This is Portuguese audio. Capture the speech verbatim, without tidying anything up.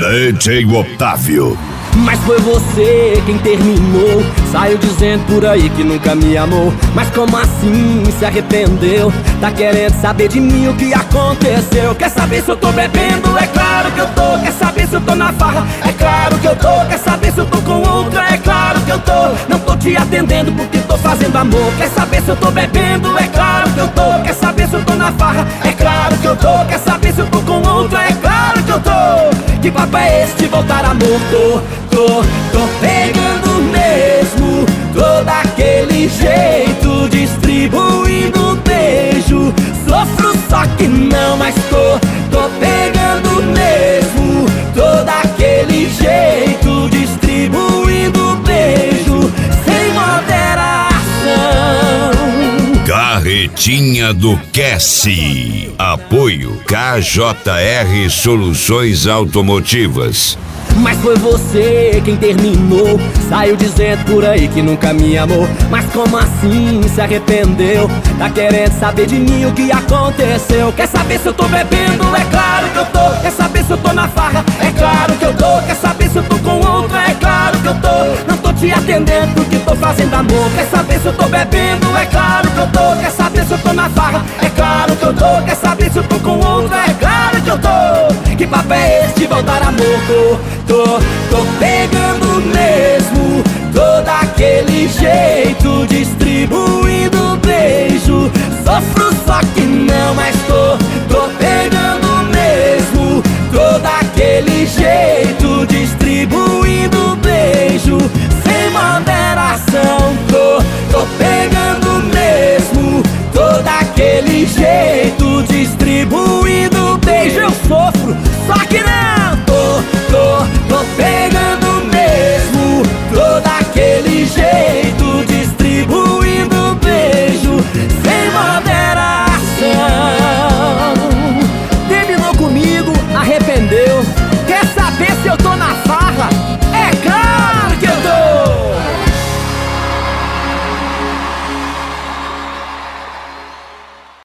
D J Otávio. Mas foi você quem terminou. Saiu dizendo por aí que nunca me amou. Mas como assim se arrependeu? Tá querendo saber de mim o que aconteceu? Quer saber se eu tô bebendo? É claro que eu tô. Quer saber se eu tô na farra? É claro que eu tô. Quer saber se eu tô com outra? É claro que eu tô. Não tô te atendendo porque tô fazendo amor. Quer saber se eu tô bebendo? É claro que eu tô. Quer saber se eu tô na farra? É claro que eu tô. Quer saber se eu tô com outra? É claro que eu tô. Que papo é esse de voltar amor? Tô, tô, tô pegando mesmo. Tô daquele jeito, distribuindo beijo. Sofro só que não, mas tô, tô pegando mesmo. Tô daquele jeito, distribuindo beijo, sem moderação. Carretinha do Cassie. Apoio K J R Soluções Automotivas. Mas foi você quem terminou. Saiu dizendo por aí que nunca me amou. Mas como assim se arrependeu? Tá querendo saber de mim o que aconteceu? Quer saber se eu tô bebendo? É claro que eu tô. Quer saber se eu tô na farra? É claro que eu tô. Quer saber se eu tô com outra? É claro que eu tô. Não tô te atendendo porque tô fazendo amor. Quer saber se eu tô bebendo? É claro que eu tô. Quer saber se eu tô na farra? É claro que eu tô. Quer saber se eu tô com outra? É claro que eu tô. Que papo é esse de voltar amor? Tô, tô, tô pegando